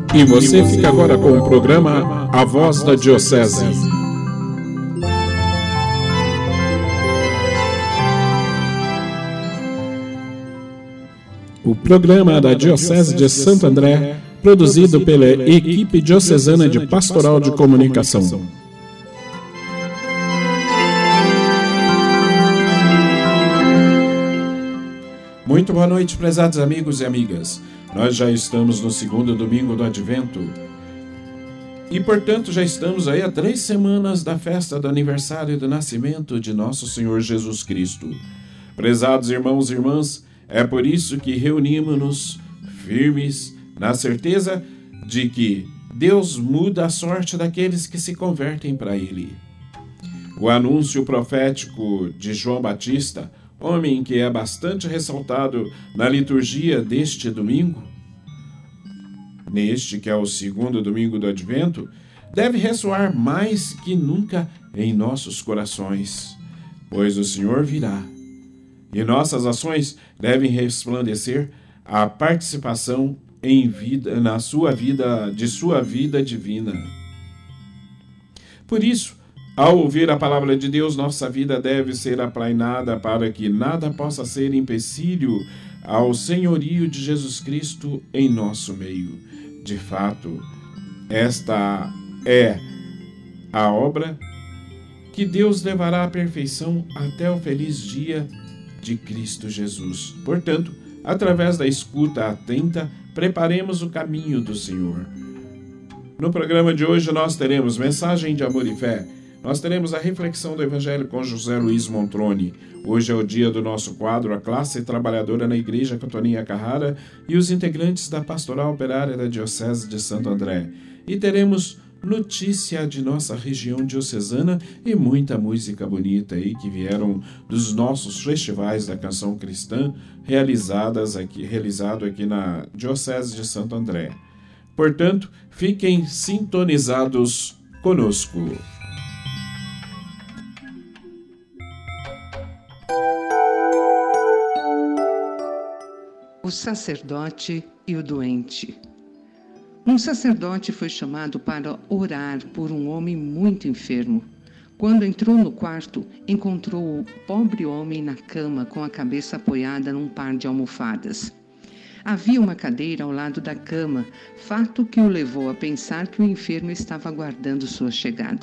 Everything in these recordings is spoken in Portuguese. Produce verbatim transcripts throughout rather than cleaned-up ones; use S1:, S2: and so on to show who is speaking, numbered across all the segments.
S1: E você fica agora com o programa A Voz da Diocese. O programa da Diocese de Santo André, produzido pela equipe diocesana de Pastoral de Comunicação. Muito boa noite, prezados amigos e amigas. Nós já estamos no segundo domingo do Advento e, portanto, já estamos aí há três semanas da festa do aniversário do nascimento de nosso Senhor Jesus Cristo. Prezados irmãos e irmãs, é por isso que reunimos-nos firmes na certeza de que Deus muda a sorte daqueles que se convertem para Ele. O anúncio profético de João Batista, homem que é bastante ressaltado na liturgia deste domingo, neste que é o segundo domingo do Advento, deve ressoar mais que nunca em nossos corações, pois o Senhor virá, e nossas ações devem resplandecer a participação em vida, na sua vida, de sua vida divina. Por isso, ao ouvir a palavra de Deus, nossa vida deve ser aplainada para que nada possa ser empecilho ao senhorio de Jesus Cristo em nosso meio. De fato, esta é a obra que Deus levará à perfeição até o feliz dia de Cristo Jesus. Portanto, através da escuta atenta, preparemos o caminho do Senhor. No programa de hoje nós teremos mensagem de amor e fé. Nós teremos a reflexão do Evangelho com José Luiz Montrone. Hoje é o dia do nosso quadro, a classe trabalhadora na Igreja Cotoninha Carrara e os integrantes da Pastoral Operária da Diocese de Santo André. E teremos notícia de nossa região diocesana e muita música bonita aí que vieram dos nossos festivais da canção cristã realizadas aqui, realizado aqui na Diocese de Santo André. Portanto, fiquem sintonizados conosco.
S2: O sacerdote e o doente. Um sacerdote foi chamado para orar por um homem muito enfermo. Quando entrou no quarto, encontrou o pobre homem na cama com a cabeça apoiada num par de almofadas. Havia uma cadeira ao lado da cama, fato que o levou a pensar que o enfermo estava aguardando sua chegada.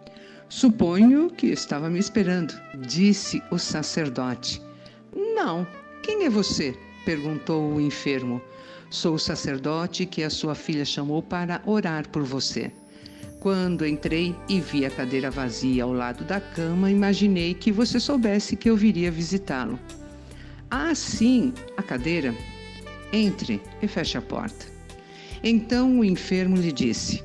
S2: Suponho que estava me esperando, disse o sacerdote. Não, quem é você? Perguntou o enfermo. Sou o sacerdote que a sua filha chamou para orar por você. Quando entrei e vi a cadeira vazia ao lado da cama, imaginei que você soubesse que eu viria visitá-lo. Ah, sim, a cadeira. Entre e feche a porta. Então o enfermo lhe disse: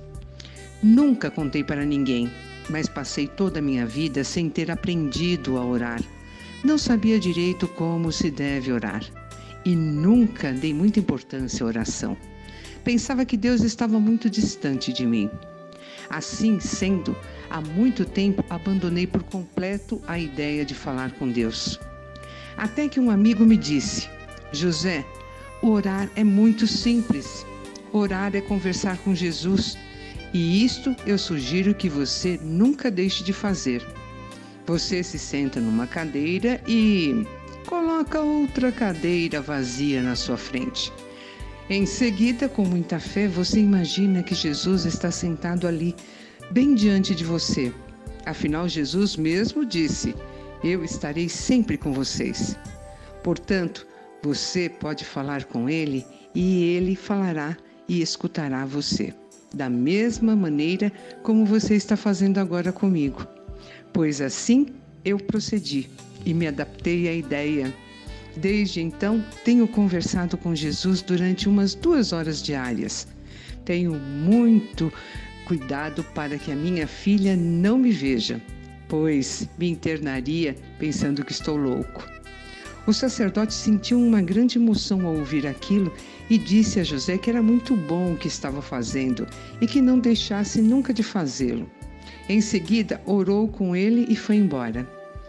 S2: Nunca contei para ninguém, mas passei toda a minha vida sem ter aprendido a orar. Não sabia direito como se deve orar. E nunca dei muita importância à oração. Pensava que Deus estava muito distante de mim. Assim sendo, há muito tempo abandonei por completo a ideia de falar com Deus. Até que um amigo me disse: José, orar é muito simples. Orar é conversar com Jesus. E isto eu sugiro que você nunca deixe de fazer. Você se senta numa cadeira e coloca outra cadeira vazia na sua frente. Em seguida, com muita fé, você imagina que Jesus está sentado ali, bem diante de você. Afinal, Jesus mesmo disse: Eu estarei sempre com vocês. Portanto, você pode falar com Ele e Ele falará e escutará você, da mesma maneira como você está fazendo agora comigo. Pois assim eu procedi e me adaptei à ideia. Desde então, tenho conversado com Jesus durante umas duas horas diárias. Tenho muito cuidado para que a minha filha não me veja, pois me internaria pensando que estou louco. O sacerdote sentiu uma grande emoção ao ouvir aquilo e disse a José que era muito bom o que estava fazendo e que não deixasse nunca de fazê-lo. Em seguida, orou com ele e foi embora.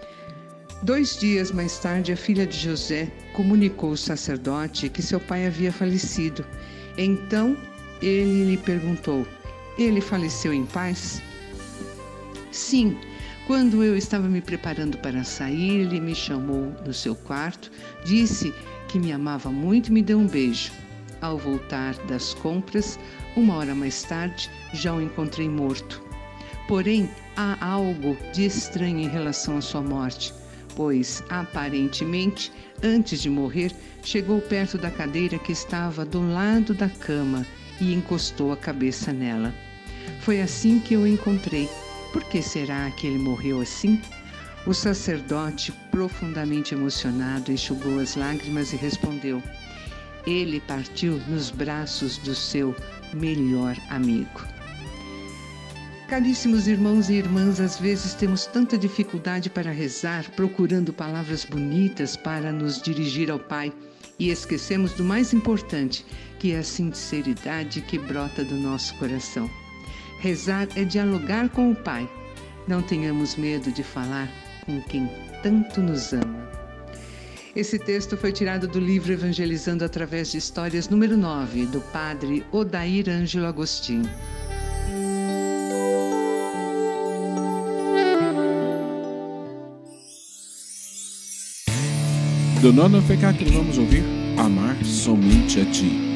S2: Dois dias mais tarde, a filha de José comunicou ao sacerdote que seu pai havia falecido. Então, ele lhe perguntou: ele faleceu em paz? Sim. Quando eu estava me preparando para sair, ele me chamou no seu quarto, disse que me amava muito e me deu um beijo. Ao voltar das compras, uma hora mais tarde, já o encontrei morto. Porém, há algo de estranho em relação à sua morte, pois, aparentemente, antes de morrer, chegou perto da cadeira que estava do lado da cama e encostou a cabeça nela. Foi assim que eu o encontrei. Por que será que ele morreu assim? O sacerdote, profundamente emocionado, enxugou as lágrimas e respondeu: ele partiu nos braços do seu melhor amigo. Caríssimos irmãos e irmãs, às vezes temos tanta dificuldade para rezar, procurando palavras bonitas para nos dirigir ao Pai, e esquecemos do mais importante, que é a sinceridade que brota do nosso coração. Rezar é dialogar com o Pai. Não tenhamos medo de falar com quem tanto nos ama. Esse texto foi tirado do livro Evangelizando através de Histórias, número nove, do padre Odair Ângelo Agostinho.
S1: Do nono F K que vamos ouvir Amar Somente a Ti.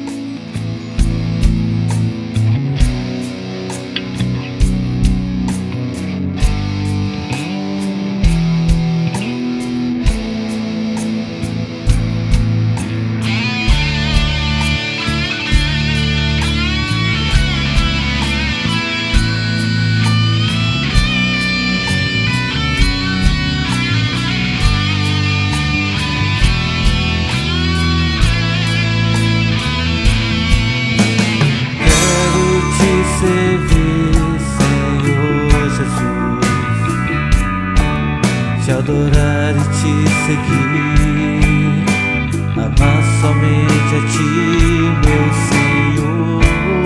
S3: Te adorar e te seguir, amar somente a ti, meu Senhor.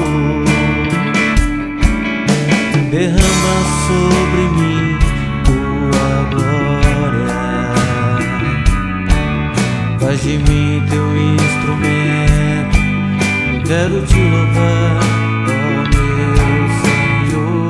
S3: Derrama sobre mim tua glória, faz de mim teu instrumento. Quero te louvar, ó meu Senhor.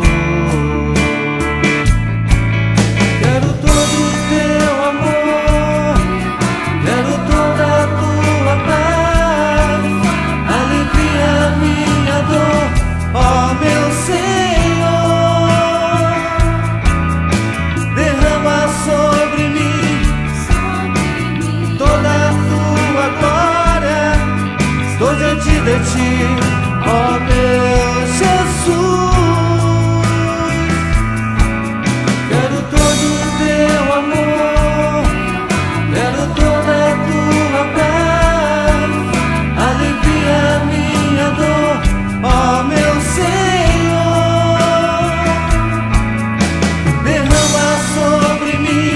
S3: De ti, ó meu Jesus, quero todo o teu amor, quero toda a tua paz, alivia minha dor, ó meu Senhor, derrama sobre mim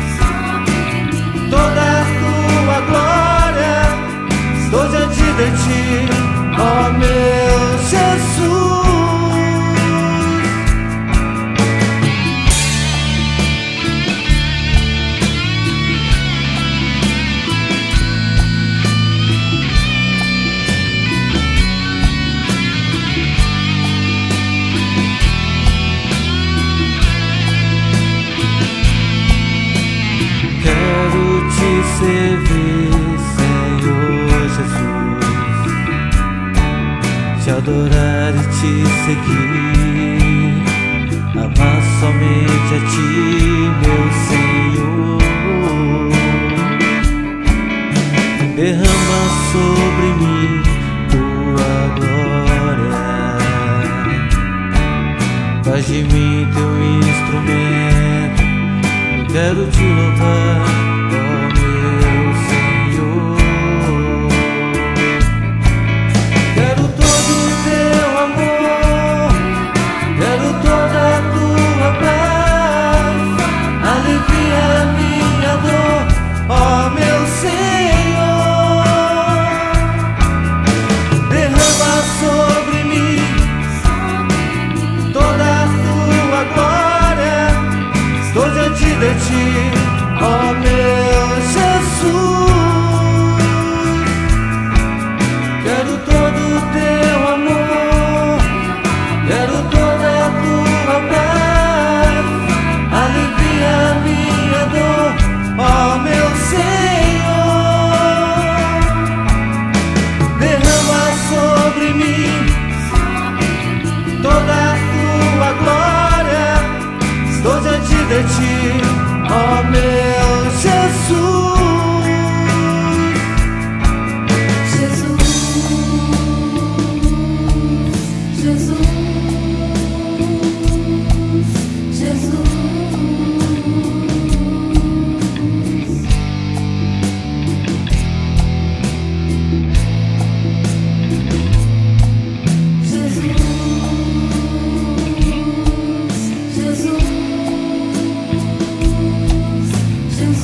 S3: toda a tua glória, estou diante de ti, ó meu Jesus. Quero te servir, Senhor Jesus, te adorar e te seguir, amar somente a ti, meu Senhor. Derrama sobre mim tua glória, faz de mim teu instrumento. Quero te louvar, ó meu Senhor. Quero todo o teu amor, quero toda a tua paz, alivia minha dor, ó meu Senhor. Derrama sobre mim toda a tua glória, estou diante de ti, ó meu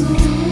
S3: Jesus.